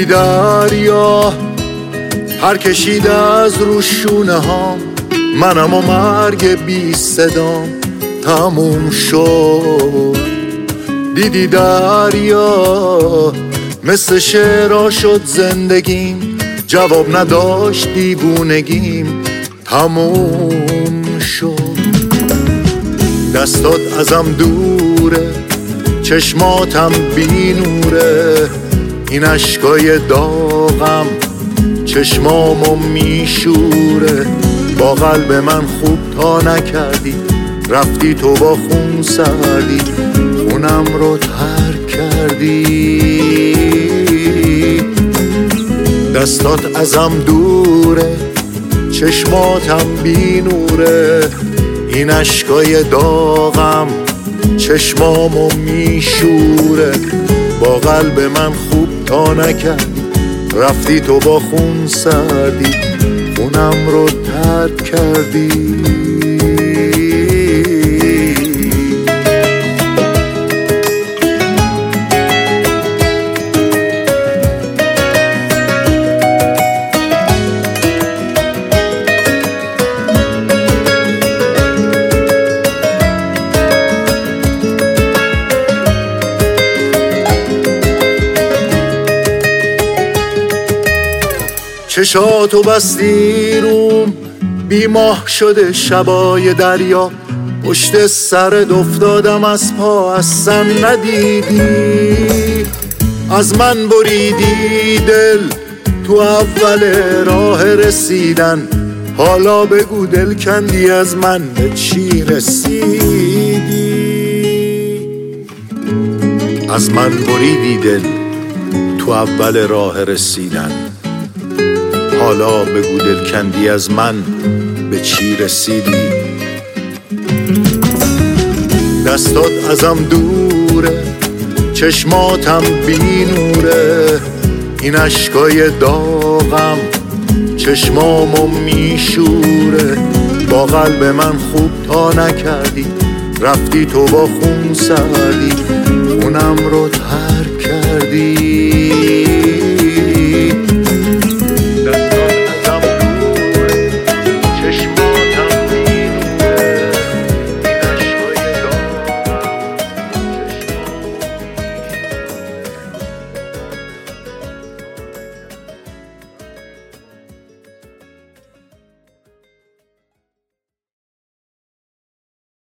دیدی دریا پر کشید از روشونه ها، منم و مرگ بی صدام تموم شد. دیدی دریا مثل شعرها شد زندگیم، جواب نداشت دیوونگیم تموم شد. دستات ازم دوره، چشماتم بی نوره، این اشکای داغم چشمامو میشوره. با قلب من خوب تا نکردی، رفتی تو با خون سردی، خونم رو ترک کردی. دستات ازم دوره، چشماتم بی نوره، این اشکای داغم چشمامو میشوره. با قلب من خوب تا نکردی، رفتی تو با خون سردی، خونم رو ترک کردی. چشاتو بستی روم، بیماه شده شبای دریا، پشت سرت افتادم از پا اصلا ندیدی. از من بریدی دل تو اول راه رسیدن، حالا بگو دل کندی از من به چی رسیدی. از من بریدی دل تو اول راه رسیدن، حالا بگو دل کندی از من به چی رسیدی. دستات ازم دوره، چشماتم بی نوره، این اشکای داغم چشمامو میشوره. با قلب من خوب تا نکردی، رفتی تو با خون سردی، خونم رو ترک کردی.